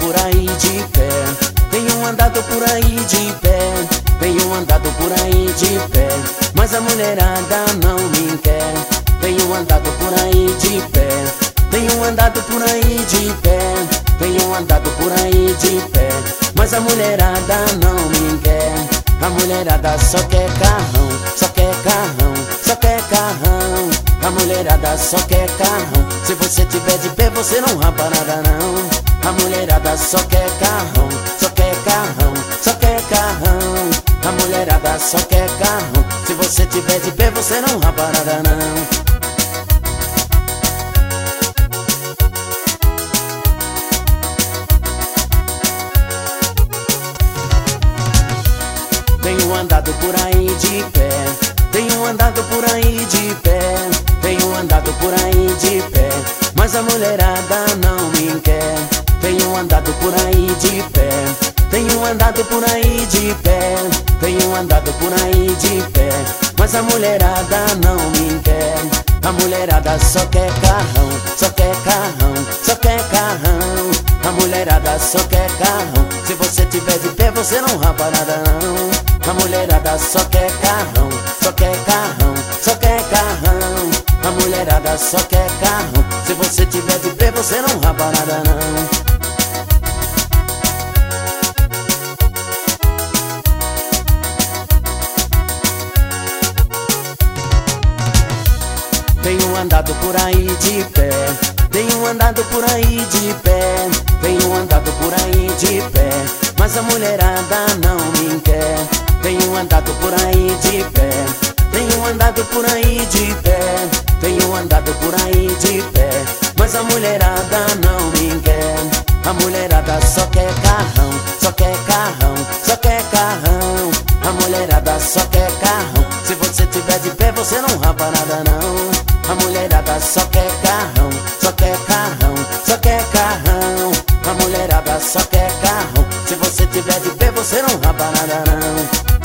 por aí de pé. Tenho andado por aí de pé. Tenho andado por aí de pé. Mas a mulherada não me quer. Tenho andado por aí de pé. Tenho andado por aí de pé. Tenho andado por aí de pé. Mas a mulherada não me quer. A mulherada só quer carrão, só quer carrão, só quer carrão. A mulherada só quer carrão. Se você tiver de pé você não rapa nada não. A mulherada só quer carrão, só quer carrão, só quer carrão. A mulherada só quer carrão. Se você tiver de pé você não rapa nada não. Tenho andado por aí de pé. Tenho andado por aí de pé. Tenho andado por aí de pé. Mas a mulherada não me quer. Tenho andado por aí de pé. Tenho andado por aí de pé. Tenho andado por aí de pé. Mas a mulherada não me quer. A mulherada só quer carrão, só quer carrão, só quer carrão. A mulherada só quer carrão. Se você tiver de pé você não rapa nada não. A mulherada só quer carrão, só quer carrão, só quer carrão. A mulherada só quer carrão. Se você tiver de pé você não rapa nada não. Tenho andado por aí de pé. Tenho andado por aí de pé. Tenho andado por aí de pé. Mas a mulherada não me quer. Tenho andado por aí de pé. Tenho andado por aí de pé. Tenho andado por aí de pé. Mas a mulherada não me quer. A mulherada só quer carrão, só quer carrão, só quer carrão. A mulherada só quer carrão. Se você tiver de pé você não rapa nada não. A mulherada só quer carrão, só quer carrão, só quer carrão. A mulherada só quer carrão. Se você tiver de pé você não rapa nada não.